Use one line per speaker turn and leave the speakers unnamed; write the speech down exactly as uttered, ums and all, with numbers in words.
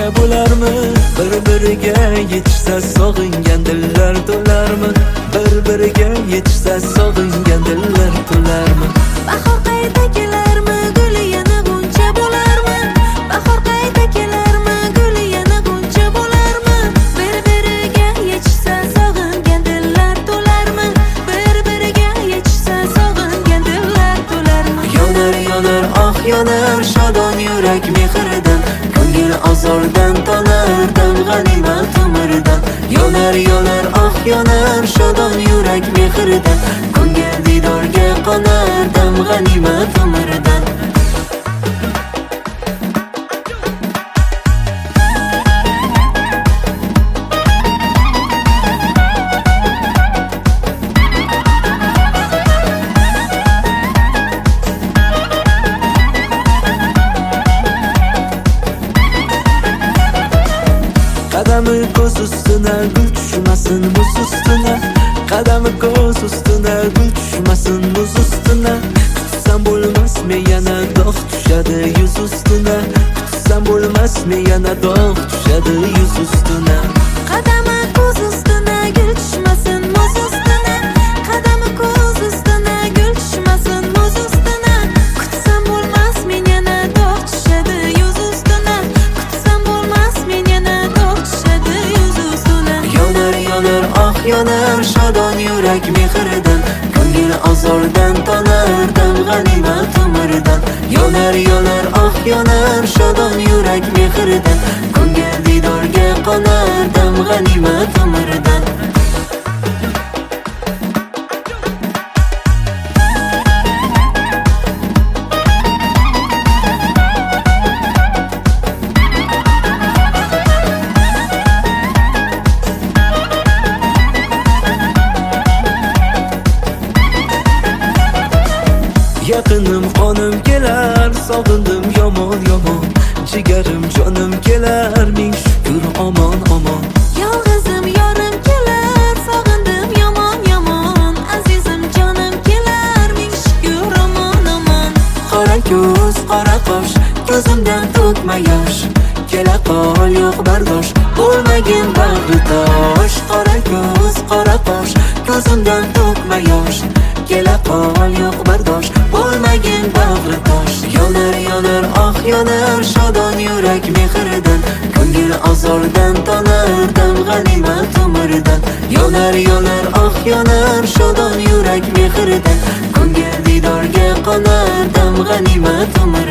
bo'larmi? Bir-biriga yetishsa sog'ingan dillar to'larmi? Bir-biriga yetishsa sog'ingan dillar to'larmi?
Bahor qayta kelarmi? Guli yana g'uncha bo'larmi? Bahor qayta kelarmi? Guli yana g'uncha bo'larmi? Bir-biriga yetishsa sog'ingan dillar to'larmi? Bir-biriga yetishsa sog'ingan dillar to'larmi?
Yonar yonar oh yonar shodon yurak mehridan, ko'ngil azordan tonar dam g'animat umrdan. Yonar yonar oh yonar shodon yurak mehridan, ko'ngil didorga qonar dam g'animat umrdan. Qadami ko'z ustuna gul tushmasin muz ustuna, qadami ko'z ustuna gul tushmasin muz ustuna. Kutsam bo'lmasmi yana dog' tushadi yuz ustuna, kutsam bo'lmasmi yana dog' tushadi yuz ustuna.
Qadami ko'z ustuna gul tushmasin muz ustuna, qadami ko'z ustuna gul tushmasin muz ustuna. Kutsam bo'lmasmi yana dog' tushadi yuz ustuna, kutsam bo'lmasmi yana dog' tushadi yuz ustuna.
Yonar yonar oh yonar shodon yurak mehridan, ko'ngil azordan tonar dam g'animat umrdan. Yonar yonar oh yonar shodon yurak mehridan, ko'ngil didorga qonar dam g'animat umrdan. Yaqinim qonim kelar, sog'indim yomon yomon, jigarim jonim kelar, ming shukr omon omon.
Yolg'izim yorim kelar, sog'indim yomon yomon, azizim jonim kelar, ming shukr omon omon.
Qora ko'z, qora qosh, ko'zimdan to'kma yosh, kela qol yo'q bardosh, bo'lmagin bag'ri tosh. Qora ko'z, qora qosh, ko'zimdan to'kma yosh, kela qol yo'q bardosh, bo'lmagin bag'ri tosh. Yonar yonar oh yonar shodon yurak mehridan, ko'ngil azordan tonar dam g'animat umrdan. Yonar yonar oh yonar shodon yurak mehridan, ko'ngil didorga qonar dam g'animat umrdan.